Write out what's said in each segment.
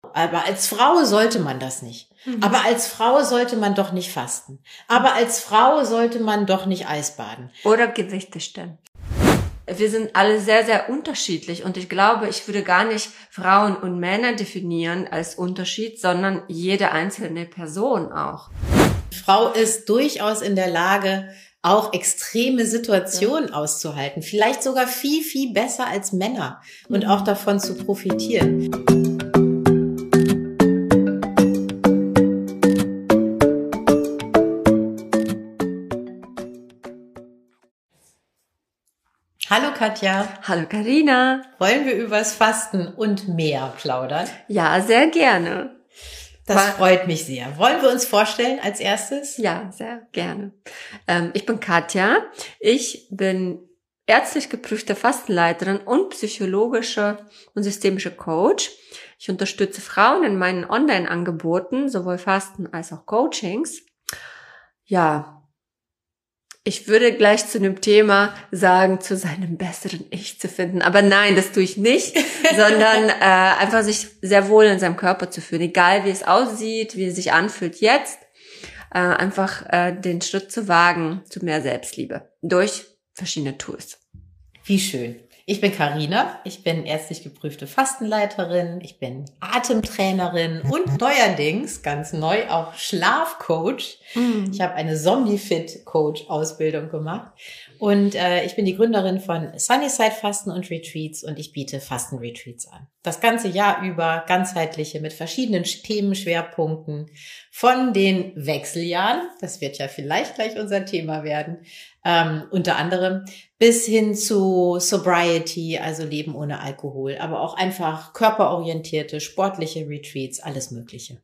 aber als Frau sollte man das nicht. Aber als Frau sollte man doch nicht fasten. Aber als Frau sollte man doch nicht Eisbaden. Oder Gewichte stemmen. Wir sind alle sehr, sehr unterschiedlich und ich glaube, ich würde gar nicht Frauen und Männer definieren als Unterschied, sondern jede einzelne Person auch. Frau ist durchaus in der Lage, auch extreme Situationen auszuhalten. Vielleicht sogar viel, viel besser als Männer und auch davon zu profitieren. Hallo Katja. Hallo Carina. Wollen wir übers Fasten und mehr plaudern? Ja, sehr gerne. Das freut mich sehr. Wollen wir uns vorstellen als erstes? Ja, sehr gerne. Ich bin Katja. Ich bin ärztlich geprüfte Fastenleiterin und psychologische und systemische Coach. Ich unterstütze Frauen in meinen Online-Angeboten, sowohl Fasten als auch Coachings. Ja, ich würde gleich zu dem Thema sagen, zu seinem besseren Ich zu finden. Aber nein, das tue ich nicht, sondern einfach sich sehr wohl in seinem Körper zu fühlen. Egal wie es aussieht, wie es sich anfühlt jetzt. Einfach den Schritt zu wagen zu mehr Selbstliebe durch verschiedene Tools. Wie schön. Ich bin Carina, ich bin ärztlich geprüfte Fastenleiterin, ich bin Atemtrainerin und neuerdings, ganz neu, auch Schlafcoach. Ich habe eine Zombie-Fit-Coach-Ausbildung gemacht und ich bin die Gründerin von Sunnyside Fasten und Retreats und ich biete Fasten-Retreats an. Das ganze Jahr über ganzheitliche mit verschiedenen Themenschwerpunkten von den Wechseljahren, das wird ja vielleicht gleich unser Thema werden, unter anderem bis hin zu Sobriety, also Leben ohne Alkohol, aber auch einfach körperorientierte, sportliche Retreats, alles Mögliche.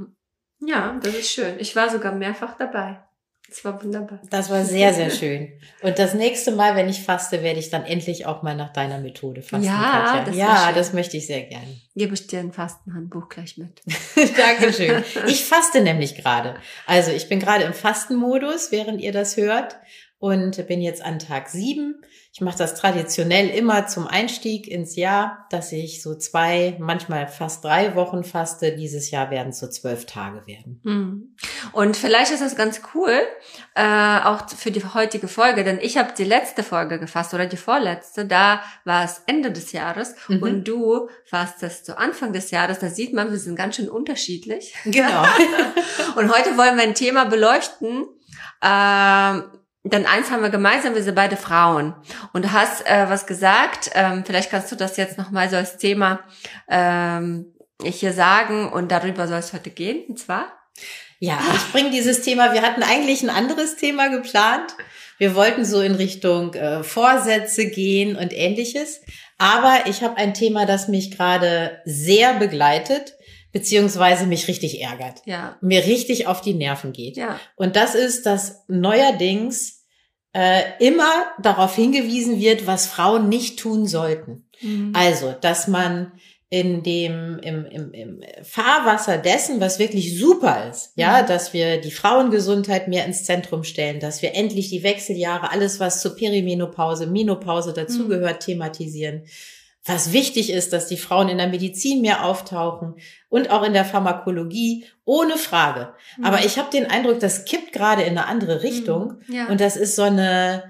Ja, das ist schön. Ich war sogar mehrfach dabei. Das war wunderbar. Das war sehr, sehr schön. Und das nächste Mal, wenn ich faste, werde ich dann endlich auch mal nach deiner Methode fasten, ja, Katja. Das möchte ich sehr gerne. Gebe ich dir ein Fastenhandbuch gleich mit. Dankeschön. Ich faste nämlich gerade. Also ich bin gerade im Fastenmodus, während ihr das hört. Und bin jetzt an Tag 7. Ich mache das traditionell immer zum Einstieg ins Jahr, dass ich so 2, manchmal fast 3 Wochen faste. Dieses Jahr werden es so 12 Tage werden. Und vielleicht ist das ganz cool, auch für die heutige Folge, denn ich habe die letzte Folge gefasst oder die vorletzte, da war es Ende des Jahres und du fastest zu Anfang des Jahres. Da sieht man, wir sind ganz schön unterschiedlich. Genau. Und heute wollen wir ein Thema beleuchten, denn eins haben wir gemeinsam, wir sind beide Frauen. Und du hast was gesagt, vielleicht kannst du das jetzt nochmal so als Thema hier sagen und darüber soll es heute gehen, und zwar? Ja, ich bringe dieses Thema, wir hatten eigentlich ein anderes Thema geplant. Wir wollten so in Richtung Vorsätze gehen und Ähnliches. Aber ich habe ein Thema, das mich gerade sehr begleitet, beziehungsweise mich richtig ärgert. Ja. Mir richtig auf die Nerven geht. Ja. Und das ist, dass neuerdings immer darauf hingewiesen wird, was Frauen nicht tun sollten. Also, dass man im Fahrwasser dessen, was wirklich super ist, ja, dass wir die Frauengesundheit mehr ins Zentrum stellen, dass wir endlich die Wechseljahre, alles was zur Perimenopause, Menopause dazugehört, thematisieren. Was wichtig ist, dass die Frauen in der Medizin mehr auftauchen und auch in der Pharmakologie, ohne Frage. Aber ich habe den Eindruck, das kippt gerade in eine andere Richtung. Ja. Und das ist so eine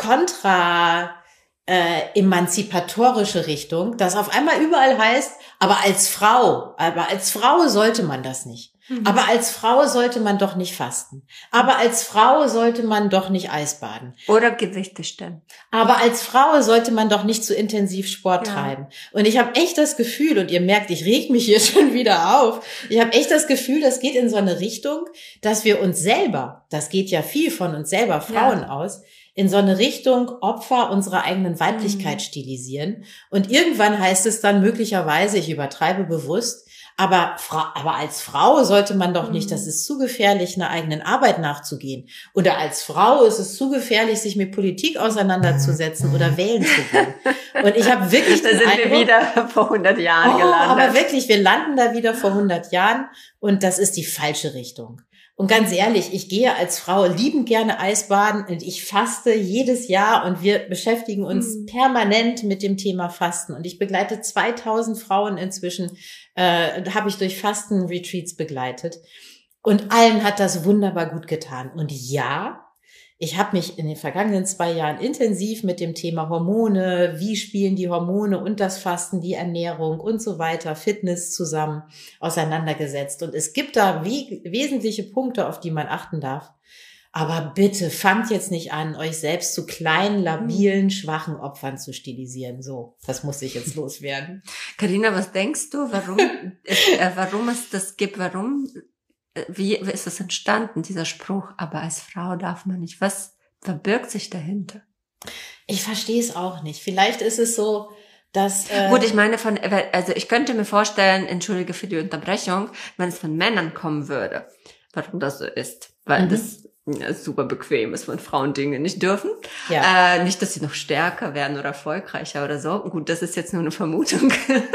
emanzipatorische Richtung, das auf einmal überall heißt, aber als Frau sollte man das nicht. Aber als Frau sollte man doch nicht fasten. Aber als Frau sollte man doch nicht Eisbaden. Oder Gewichte stemmen. Aber als Frau sollte man doch nicht zu intensiv Sport treiben. Und ich habe echt das Gefühl, und ihr merkt, ich reg mich hier schon wieder auf, ich habe echt das Gefühl, das geht in so eine Richtung, dass wir uns selber, das geht ja viel von uns selber Frauen aus, in so eine Richtung Opfer unserer eigenen Weiblichkeit stilisieren. Und irgendwann heißt es dann möglicherweise, ich übertreibe bewusst, aber als Frau sollte man doch nicht, das ist zu gefährlich, einer eigenen Arbeit nachzugehen. Oder als Frau ist es zu gefährlich, sich mit Politik auseinanderzusetzen oder wählen zu gehen. Und ich habe wirklich da sind wir wieder vor 100 Jahren gelandet. Aber wirklich, wir landen da wieder vor 100 Jahren und das ist die falsche Richtung. Und ganz ehrlich, ich gehe als Frau liebend gerne Eisbaden und ich faste jedes Jahr und wir beschäftigen uns permanent mit dem Thema Fasten. Und ich begleite 2000 Frauen inzwischen, habe ich durch Fasten-Retreats begleitet. Und allen hat das wunderbar gut getan. Und ja, ich habe mich in den vergangenen 2 Jahren intensiv mit dem Thema Hormone, wie spielen die Hormone und das Fasten, die Ernährung und so weiter, Fitness zusammen auseinandergesetzt. Und es gibt da wesentliche Punkte, auf die man achten darf. Aber bitte fangt jetzt nicht an, euch selbst zu kleinen, labilen, schwachen Opfern zu stilisieren. So, das muss ich jetzt loswerden. Carina, was denkst du, warum es das gibt? Wie ist es entstanden, dieser Spruch? Aber als Frau darf man nicht. Was verbirgt sich dahinter? Ich verstehe es auch nicht. Vielleicht ist es so, dass... Gut, ich meine also ich könnte mir vorstellen, entschuldige für die Unterbrechung, wenn es von Männern kommen würde, warum das so ist. Weil das super bequem ist, wenn Frauen Dinge nicht dürfen. Ja. Nicht, dass sie noch stärker werden oder erfolgreicher oder so. Gut, das ist jetzt nur eine Vermutung.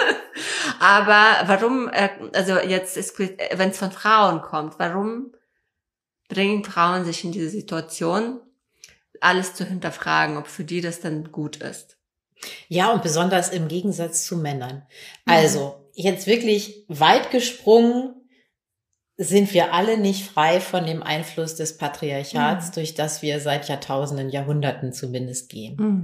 Aber warum, also jetzt ist, wenn es von Frauen kommt, warum bringen Frauen sich in diese Situation, alles zu hinterfragen, ob für die das dann gut ist? Ja, und besonders im Gegensatz zu Männern. Also, jetzt wirklich weit gesprungen, sind wir alle nicht frei von dem Einfluss des Patriarchats, durch das wir seit Jahrtausenden, Jahrhunderten zumindest gehen.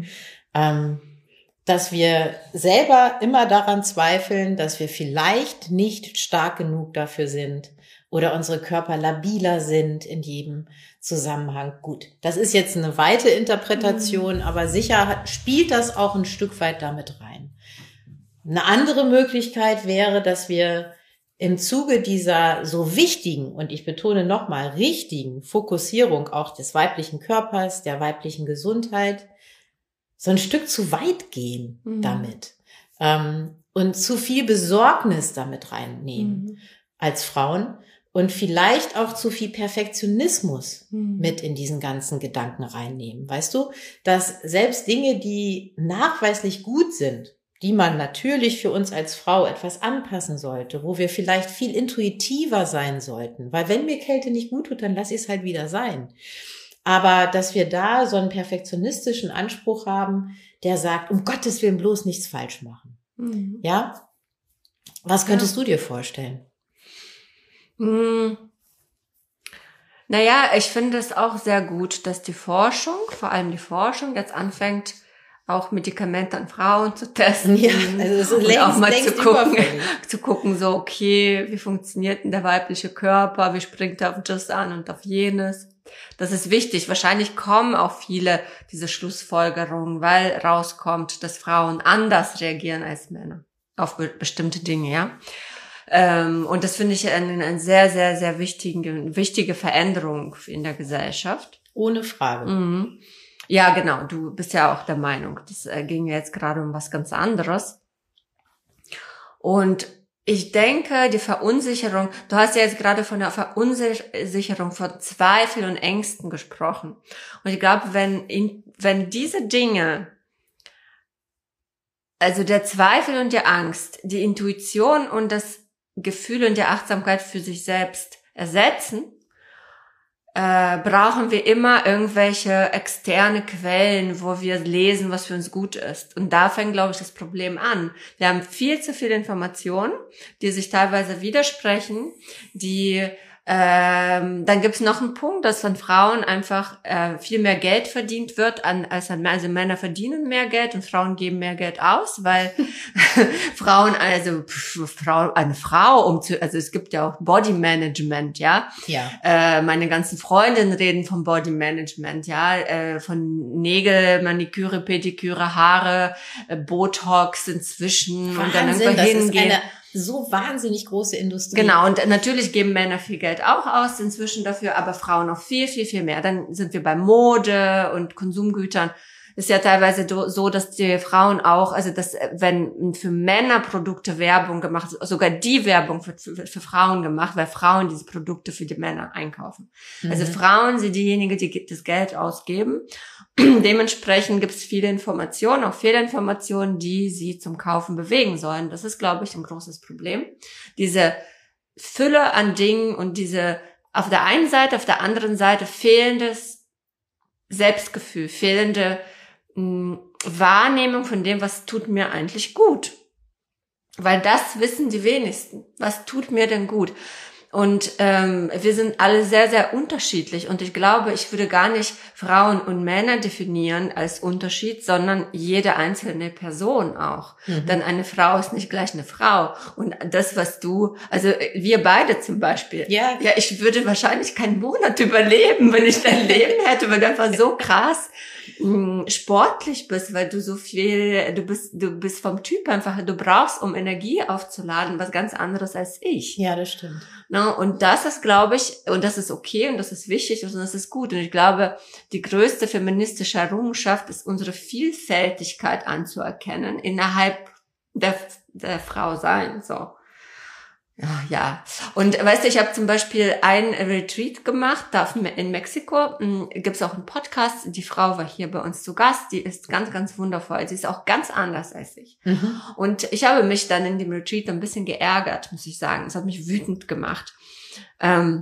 Dass wir selber immer daran zweifeln, dass wir vielleicht nicht stark genug dafür sind oder unsere Körper labiler sind in jedem Zusammenhang. Gut, das ist jetzt eine weite Interpretation, aber sicher spielt das auch ein Stück weit damit rein. Eine andere Möglichkeit wäre, dass wir im Zuge dieser so wichtigen, und ich betone nochmal, richtigen Fokussierung auch des weiblichen Körpers, der weiblichen Gesundheit, so ein Stück zu weit gehen damit und zu viel Besorgnis damit reinnehmen als Frauen und vielleicht auch zu viel Perfektionismus mit in diesen ganzen Gedanken reinnehmen. Weißt du, dass selbst Dinge, die nachweislich gut sind, die man natürlich für uns als Frau etwas anpassen sollte, wo wir vielleicht viel intuitiver sein sollten, weil wenn mir Kälte nicht gut tut, dann lass ich es halt wieder sein. Aber dass wir da so einen perfektionistischen Anspruch haben, der sagt, um Gottes Willen bloß nichts falsch machen. Ja? Was könntest du dir vorstellen? Naja, ich finde es auch sehr gut, dass die Forschung, vor allem die Forschung, jetzt anfängt, auch Medikamente an Frauen zu testen. Ja, also es ist längst, auch mal längst zu gucken, so, okay, wie funktioniert denn der weibliche Körper, wie springt er auf das an und auf jenes. Das ist wichtig. Wahrscheinlich kommen auch viele diese Schlussfolgerungen, weil rauskommt, dass Frauen anders reagieren als Männer auf bestimmte Dinge, ja. Und das finde ich eine sehr, sehr, sehr wichtige Veränderung in der Gesellschaft. Ohne Frage. Ja, genau. Du bist ja auch der Meinung. Das ging ja jetzt gerade um was ganz anderes. Und ich denke, die Verunsicherung, du hast ja jetzt gerade von der Verunsicherung, von Zweifel und Ängsten gesprochen. Und ich glaube, wenn diese Dinge, also der Zweifel und die Angst, die Intuition und das Gefühl und die Achtsamkeit für sich selbst ersetzen, brauchen wir immer irgendwelche externe Quellen, wo wir lesen, was für uns gut ist. Und da fängt, glaube ich, das Problem an. Wir haben viel zu viele Informationen, die sich teilweise widersprechen, dann gibt es noch einen Punkt, dass von Frauen einfach viel mehr Geld verdient wird, also Männer verdienen mehr Geld und Frauen geben mehr Geld aus, weil eine Frau, also es gibt ja auch Body Management, ja. Meine ganzen Freundinnen reden vom Body Management, ja, von Nägel, Maniküre, Pediküre, Haare, Botox inzwischen. Wahnsinn, und dann irgendwo hingehen. So wahnsinnig große Industrie. Genau, und natürlich geben Männer viel Geld auch aus inzwischen dafür, aber Frauen noch viel, viel, viel mehr. Dann sind wir bei Mode und Konsumgütern. Ist ja teilweise so, dass die Frauen auch, also dass wenn für Männer Produkte Werbung gemacht, sogar die Werbung für Frauen gemacht, weil Frauen diese Produkte für die Männer einkaufen. Also Frauen sind diejenigen, die das Geld ausgeben. Dementsprechend gibt es viele Informationen, auch Fehlinformationen, die sie zum Kaufen bewegen sollen. Das ist, glaube ich, ein großes Problem. Diese Fülle an Dingen und diese auf der einen Seite, auf der anderen Seite fehlendes Selbstgefühl, fehlende Wahrnehmung von dem, was tut mir eigentlich gut. Weil das wissen die wenigsten. Was tut mir denn gut? Und wir sind alle sehr, sehr unterschiedlich. Und ich glaube, ich würde gar nicht Frauen und Männer definieren als Unterschied, sondern jede einzelne Person auch. Denn eine Frau ist nicht gleich eine Frau. Und das, was du, also wir beide zum Beispiel. Ja, ich würde wahrscheinlich keinen Monat überleben, wenn ich dein Leben hätte, weil du einfach so krass sportlich bist, weil du so viel, du bist vom Typ einfach, du brauchst, um Energie aufzuladen, was ganz anderes als ich. Ja, das stimmt. No, und das ist, glaube ich, und das ist okay und das ist wichtig und das ist gut. Und ich glaube, die größte feministische Errungenschaft ist, unsere Vielfältigkeit anzuerkennen innerhalb der Frau sein, so. Ja. Und weißt du, ich habe zum Beispiel ein Retreat gemacht, da in Mexiko. Gibt's auch einen Podcast. Die Frau war hier bei uns zu Gast. Die ist ganz, ganz wundervoll. Sie ist auch ganz anders als ich. Und ich habe mich dann in dem Retreat ein bisschen geärgert, muss ich sagen. Es hat mich wütend gemacht. Weil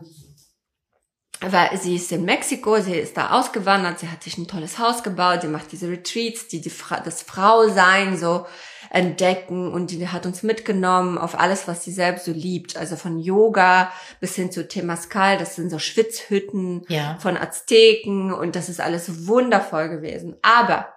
sie ist in Mexiko, sie ist da ausgewandert, sie hat sich ein tolles Haus gebaut, sie macht diese Retreats, das Frausein so entdecken und die hat uns mitgenommen auf alles, was sie selbst so liebt. Also von Yoga bis hin zu Temascal, das sind so Schwitzhütten von Azteken und das ist alles wundervoll gewesen. Aber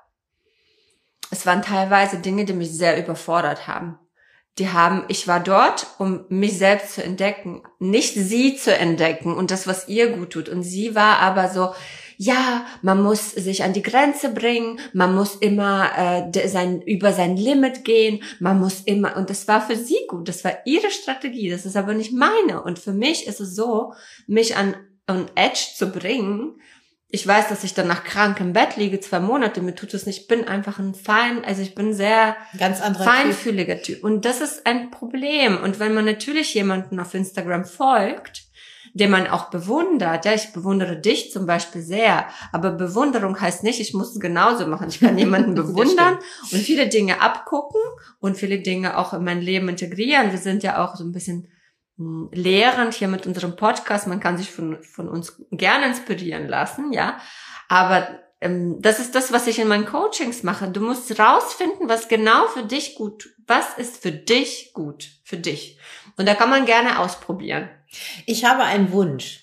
es waren teilweise Dinge, die mich sehr überfordert haben. Ich war dort, um mich selbst zu entdecken, nicht sie zu entdecken und das, was ihr gut tut. Und sie war aber so, ja, man muss sich an die Grenze bringen, man muss immer über sein Limit gehen, man muss immer, und das war für sie gut, das war ihre Strategie, das ist aber nicht meine. Und für mich ist es so, mich an Edge zu bringen. Ich weiß, dass ich danach krank im Bett liege, 2 Monate, mir tut es nicht, ich bin einfach ich bin sehr ganz anderer feinfühliger Typ. Und das ist ein Problem. Und wenn man natürlich jemanden auf Instagram folgt, den man auch bewundert, ja, ich bewundere dich zum Beispiel sehr, aber Bewunderung heißt nicht, ich muss es genauso machen. Ich kann jemanden bewundern und viele Dinge abgucken und viele Dinge auch in mein Leben integrieren. Wir sind ja auch so ein bisschen lehrend hier mit unserem Podcast. Man kann sich von uns gerne inspirieren lassen, ja. Aber das ist das, was ich in meinen Coachings mache. Du musst rausfinden, was genau für dich was ist für dich gut, für dich. Und da kann man gerne ausprobieren. Ich habe einen Wunsch.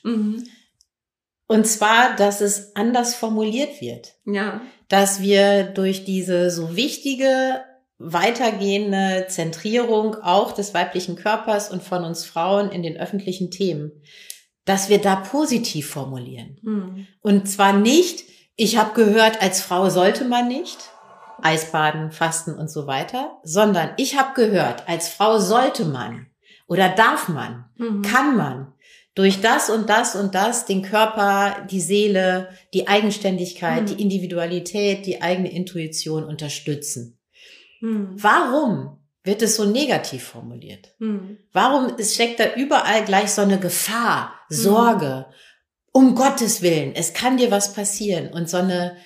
Und zwar, dass es anders formuliert wird. Ja. Dass wir durch diese so wichtige, weitergehende Zentrierung auch des weiblichen Körpers und von uns Frauen in den öffentlichen Themen, dass wir da positiv formulieren. Und zwar nicht, ich habe gehört, als Frau sollte man nicht Eisbaden, Fasten und so weiter, sondern ich habe gehört, als Frau sollte man oder darf man, kann man durch das und das und das den Körper, die Seele, die Eigenständigkeit, die Individualität, die eigene Intuition unterstützen. Warum wird es so negativ formuliert? Warum steckt da überall gleich so eine Gefahr, Sorge, um Gottes Willen, es kann dir was passieren und so eine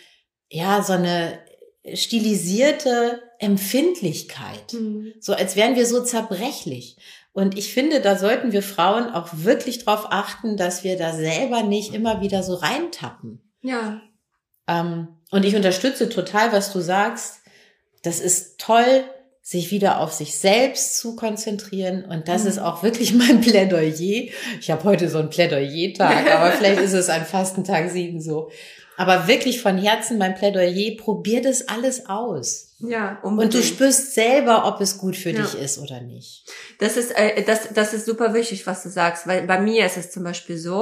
stilisierte Empfindlichkeit, so als wären wir so zerbrechlich. Und ich finde, da sollten wir Frauen auch wirklich drauf achten, dass wir da selber nicht immer wieder so reintappen. Ja. Und ich unterstütze total, was du sagst. Das ist toll, sich wieder auf sich selbst zu konzentrieren. Und das ist auch wirklich mein Plädoyer. Ich habe heute so einen Plädoyer-Tag, aber vielleicht ist es an Fastentag 7 so. Aber wirklich von Herzen mein Plädoyer, probier das alles aus. Ja, unbedingt. Und du spürst selber, ob es gut für dich ist oder nicht. Das ist super wichtig, was du sagst, weil bei mir ist es zum Beispiel so,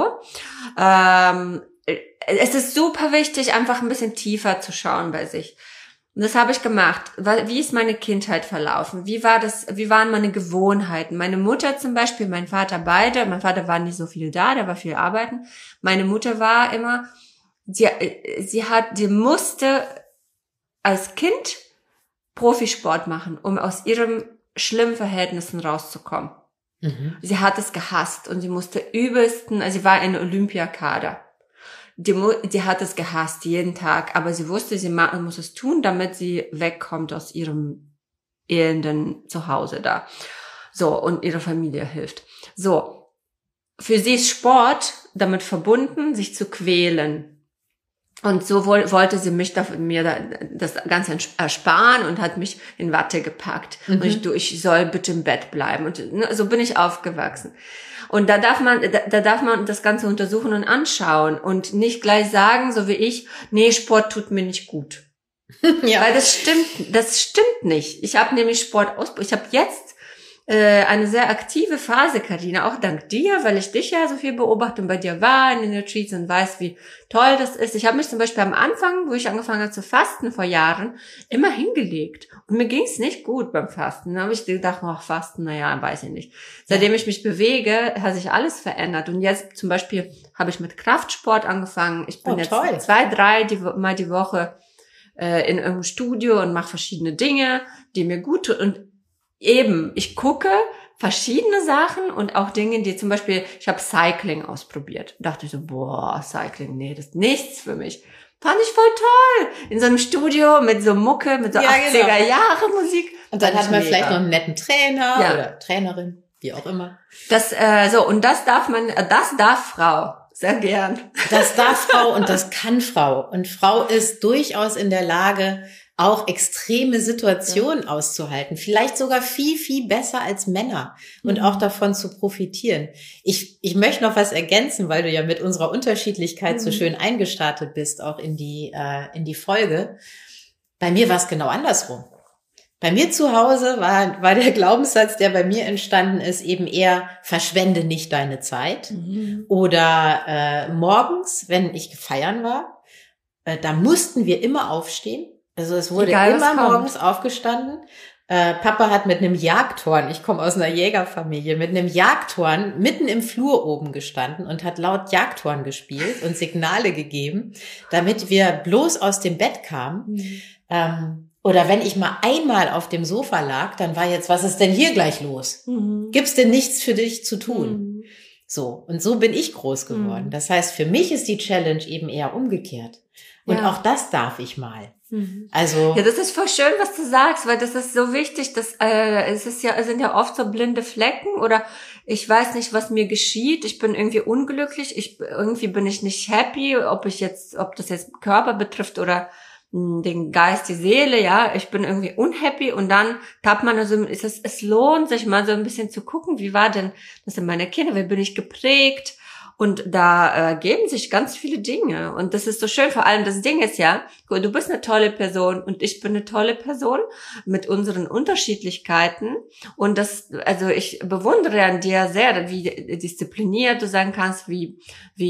es ist super wichtig, einfach ein bisschen tiefer zu schauen bei sich. Und das habe ich gemacht. Wie ist meine Kindheit verlaufen? Wie waren meine Gewohnheiten? Meine Mutter zum Beispiel, mein Vater beide. Mein Vater war nicht so viel da, der war viel arbeiten. Meine Mutter war immer, sie musste als Kind Profisport machen, um aus ihren schlimmen Verhältnissen rauszukommen. Sie hat es gehasst und sie musste sie war in Olympiakader. Die hat es gehasst, jeden Tag, aber sie wusste, sie muss es tun, damit sie wegkommt aus ihrem elenden Zuhause da. So, und ihrer Familie hilft. So. für sie ist Sport damit verbunden, sich zu quälen. Und so wollte sie mir das Ganze ersparen und hat mich in Watte gepackt. Und ich soll bitte im Bett bleiben. Und so bin ich aufgewachsen. Und da darf man das Ganze untersuchen und anschauen und nicht gleich sagen, so wie ich, nee, Sport tut mir nicht gut. Ja. Weil das stimmt nicht. Ich habe nämlich Sport ausprobiert. Ich habe jetzt eine sehr aktive Phase, Carina, auch dank dir, weil ich dich ja so viel beobachte und bei dir war in den Retreats und weiß, wie toll das ist. Ich habe mich zum Beispiel am Anfang, wo ich angefangen habe zu fasten vor Jahren, immer hingelegt. Und mir ging es nicht gut beim Fasten. Dann habe ich gedacht, Fasten, naja, weiß ich nicht. Seitdem ich mich bewege, hat sich alles verändert. Und jetzt zum Beispiel habe ich mit Kraftsport angefangen. Ich bin jetzt 2-3 Mal die Woche in irgendeinem Studio und mache verschiedene Dinge, die mir gut tun. Und eben, ich gucke verschiedene Sachen und auch Dinge, die zum Beispiel, ich habe Cycling ausprobiert. Dachte ich so, Cycling, nee, das ist nichts für mich. Fand ich voll toll. In so einem Studio mit so Mucke, mit so 80er-Jahre-Musik. Und dann hat man vielleicht noch einen netten Trainer oder Trainerin, wie auch immer. Das darf Frau. Sehr gern. Das darf Frau und das kann Frau. Und Frau ist durchaus in der Lage, auch extreme Situationen auszuhalten. Vielleicht sogar viel, viel besser als Männer und auch davon zu profitieren. Ich möchte noch was ergänzen, weil du ja mit unserer Unterschiedlichkeit so schön eingestartet bist, auch in die Folge. Bei mir war es genau andersrum. Bei mir zu Hause war der Glaubenssatz, der bei mir entstanden ist, eben eher, verschwende nicht deine Zeit. Oder morgens, wenn ich feiern war, da mussten wir immer aufstehen. Also es wurde immer morgens aufgestanden. Papa hat mit einem Jagdhorn, ich komme aus einer Jägerfamilie, mit einem Jagdhorn mitten im Flur oben gestanden und hat laut Jagdhorn gespielt und Signale gegeben, damit wir bloß aus dem Bett kamen. Oder wenn ich mal einmal auf dem Sofa lag, dann war jetzt, was ist denn hier gleich los? Gibt's denn nichts für dich zu tun? So, und so bin ich groß geworden. Das heißt, für mich ist die Challenge eben eher umgekehrt. Und auch das darf ich mal. Also ja, das ist voll schön, was du sagst, weil das ist so wichtig, dass es sind ja oft so blinde Flecken oder ich weiß nicht, was mir geschieht, ich bin irgendwie unglücklich, irgendwie bin ich nicht happy, ob das jetzt Körper betrifft oder den Geist, die Seele, ja, ich bin irgendwie unhappy und dann tappt man also, es lohnt sich mal so ein bisschen zu gucken, wie war denn das in meiner Kindheit, wie bin ich geprägt? Und da ergeben sich ganz viele Dinge. Und das ist so schön. Vor allem das Ding ist ja, du bist eine tolle Person und ich bin eine tolle Person mit unseren Unterschiedlichkeiten. Und also ich bewundere an dir sehr, wie diszipliniert du sein kannst, wie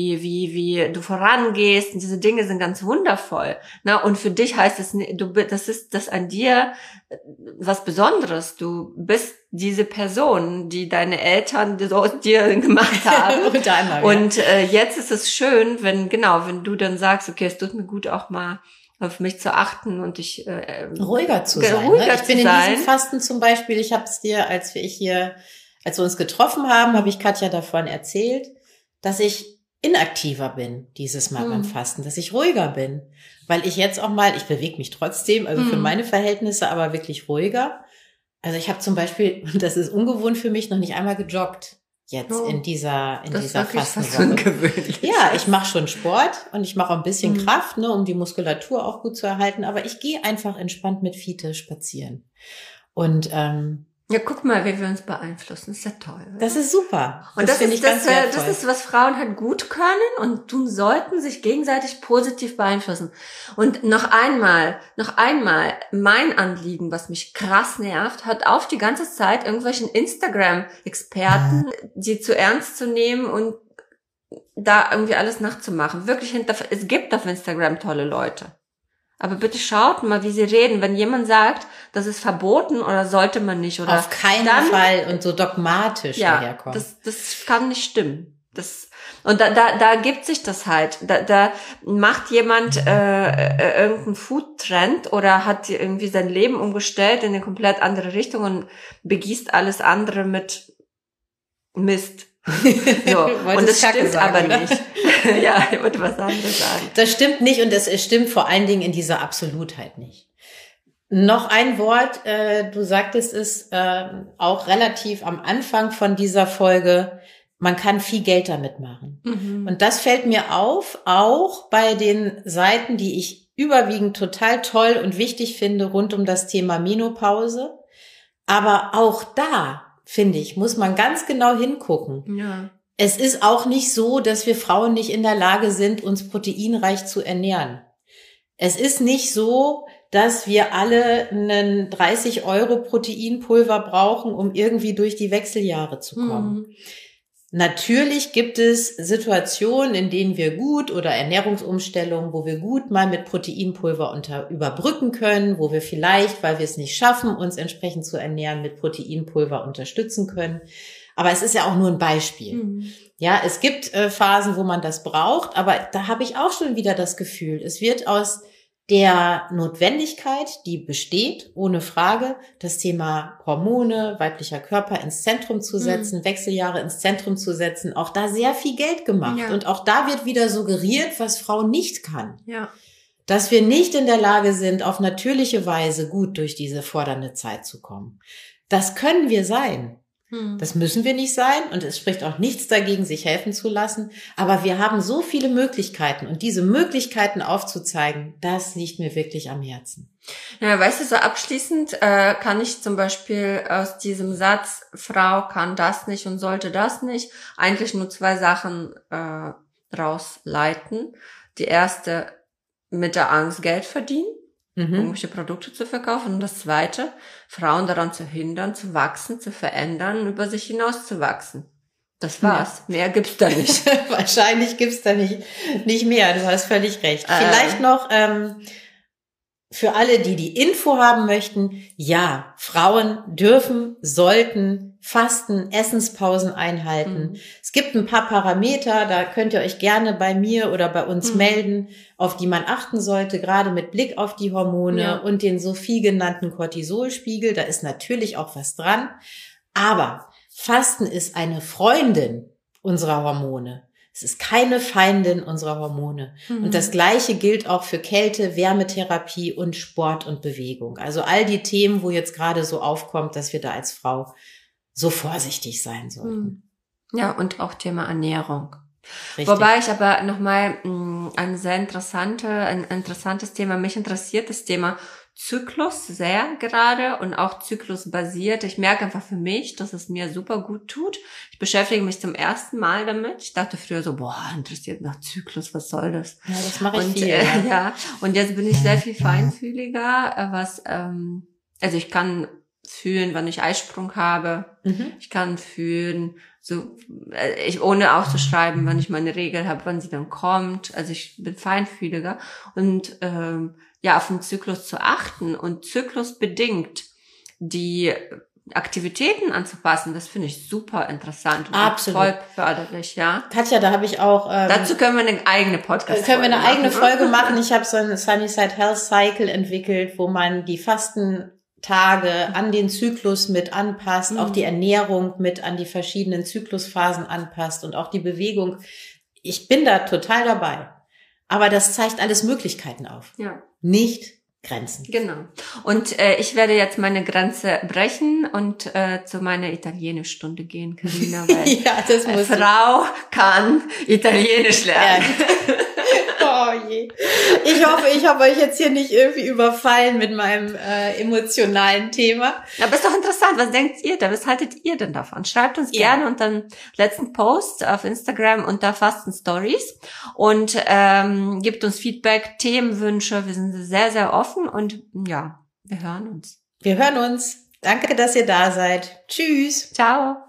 du vorangehst. Und diese Dinge sind ganz wundervoll. Na, und für dich heißt es, das ist an dir was Besonderes. Du bist diese Person, die deine Eltern so aus dir gemacht haben. Und jetzt ist es schön, wenn du dann sagst, okay, es tut mir gut, auch mal auf mich zu achten und ruhiger zu sein. Ich bin in diesem Fasten zum Beispiel, ich habe es dir, als wir uns getroffen haben, habe ich Katja davon erzählt, dass ich inaktiver bin dieses Mal beim Fasten, dass ich ruhiger bin, weil ich jetzt auch mal, ich bewege mich trotzdem, also für meine Verhältnisse, aber wirklich ruhiger. Also ich habe zum Beispiel, und das ist ungewohnt für mich, noch nicht einmal gejoggt jetzt in dieser Fastenwoche. Ja, ich mache schon Sport und ich mache auch ein bisschen Kraft, um die Muskulatur auch gut zu erhalten, aber ich gehe einfach entspannt mit Fiete spazieren. Und ja, guck mal, wie wir uns beeinflussen. Das ist ja toll. Oder? Das ist super. Und das finde ich ganz wertvoll. Das ist, was Frauen halt gut können und tun sollten, sich gegenseitig positiv beeinflussen. Und noch einmal, mein Anliegen, was mich krass nervt, hat auf die ganze Zeit irgendwelchen Instagram-Experten, die zu ernst zu nehmen und da irgendwie alles nachzumachen. Wirklich, es gibt auf Instagram tolle Leute. Aber bitte schaut mal, wie sie reden. Wenn jemand sagt, das ist verboten oder sollte man nicht oder auf keinen Fall und so dogmatisch daherkommen. Das kann nicht stimmen. Und da gibt sich das halt. Da macht jemand irgendeinen Food-Trend oder hat irgendwie sein Leben umgestellt in eine komplett andere Richtung und begießt alles andere mit Mist. So, und das stimmt aber nicht. Ja, ich wollte was anderes sagen. Das stimmt nicht und es stimmt vor allen Dingen in dieser Absolutheit nicht. Noch ein Wort, du sagtest es auch relativ am Anfang von dieser Folge, man kann viel Geld damit machen. Und das fällt mir auf, auch bei den Seiten, die ich überwiegend total toll und wichtig finde, rund um das Thema Menopause. Aber auch da, finde ich, muss man ganz genau hingucken. Ja. Es ist auch nicht so, dass wir Frauen nicht in der Lage sind, uns proteinreich zu ernähren. Es ist nicht so, dass wir alle einen 30 € Proteinpulver brauchen, um irgendwie durch die Wechseljahre zu kommen. Natürlich gibt es Situationen, in denen wir gut oder Ernährungsumstellungen, wo wir gut mal mit Proteinpulver überbrücken können, wo wir vielleicht, weil wir es nicht schaffen, uns entsprechend zu ernähren, mit Proteinpulver unterstützen können. Aber es ist ja auch nur ein Beispiel. Ja, es gibt Phasen, wo man das braucht, aber da habe ich auch schon wieder das Gefühl, es wird aus der Notwendigkeit, die besteht, ohne Frage, das Thema Hormone, weiblicher Körper ins Zentrum zu setzen, Wechseljahre ins Zentrum zu setzen, auch da sehr viel Geld gemacht. Ja. Und auch da wird wieder suggeriert, was Frau nicht kann. Ja. Dass wir nicht in der Lage sind, auf natürliche Weise gut durch diese fordernde Zeit zu kommen. Das können wir sein. Das müssen wir nicht sein und es spricht auch nichts dagegen, sich helfen zu lassen. Aber wir haben so viele Möglichkeiten und diese Möglichkeiten aufzuzeigen, das liegt mir wirklich am Herzen. Ja, weißt du, so abschließend kann ich zum Beispiel aus diesem Satz, Frau kann das nicht und sollte das nicht, eigentlich nur 2 Sachen rausleiten. Die erste, mit der Angst Geld verdienen. Irgendwelche Produkte zu verkaufen. Und das zweite, Frauen daran zu hindern, zu wachsen, zu verändern, über sich hinaus zu wachsen. Das war's. Ja. Mehr gibt's da nicht. Wahrscheinlich gibt's da nicht mehr. Du hast völlig recht. Vielleicht noch für alle, die die Info haben möchten. Ja, Frauen dürfen, sollten fasten, Essenspausen einhalten. Es gibt ein paar Parameter, da könnt ihr euch gerne bei mir oder bei uns melden, auf die man achten sollte, gerade mit Blick auf die Hormone und den so viel genannten Cortisolspiegel. Da ist natürlich auch was dran. Aber Fasten ist eine Freundin unserer Hormone. Es ist keine Feindin unserer Hormone. Und das Gleiche gilt auch für Kälte, Wärmetherapie und Sport und Bewegung. Also all die Themen, wo jetzt gerade so aufkommt, dass wir da als Frau so vorsichtig sein sollten. Ja, und auch Thema Ernährung. Richtig. Wobei ich aber nochmal ein interessantes Thema, mich interessiert das Thema Zyklus sehr gerade und auch zyklusbasiert. Ich merke einfach für mich, dass es mir super gut tut. Ich beschäftige mich zum ersten Mal damit. Ich dachte früher so, interessiert nach Zyklus, was soll das? Ja, das mache ich viel. Ja, und jetzt bin ich sehr viel feinfühliger, also ich kann fühlen, wann ich Eisprung habe. Ich kann fühlen, ohne aufzuschreiben, wann ich meine Regel habe, wann sie dann kommt. Also ich bin feinfühliger und auf den Zyklus zu achten und zyklusbedingt die Aktivitäten anzupassen, das finde ich super interessant und absolut voll förderlich, ja. Katja, da habe ich auch... dazu können wir eine eigene Podcast-Folge können wir eine eigene Folge machen. Ich habe so einen Sunnyside Health Cycle entwickelt, wo man die Fastentage an den Zyklus mit anpasst, auch die Ernährung mit an die verschiedenen Zyklusphasen anpasst und auch die Bewegung. Ich bin da total dabei. Aber das zeigt alles Möglichkeiten auf. Ja. Nicht Grenzen. Genau. Und ich werde jetzt meine Grenze brechen und zu meiner Italienischstunde gehen, Carina, weil ja, das muss Frau kann Italienisch lernen. Ja. Oh je. Ich hoffe, ich habe euch jetzt hier nicht irgendwie überfallen mit meinem emotionalen Thema. Aber ist doch interessant. Was denkt ihr denn? Was haltet ihr denn davon? Schreibt uns gerne unter dem letzten Post auf Instagram unter Fasten Stories und gebt uns Feedback, Themenwünsche. Wir sind sehr, sehr offen und ja, wir hören uns. Wir hören uns. Danke, dass ihr da seid. Tschüss. Ciao.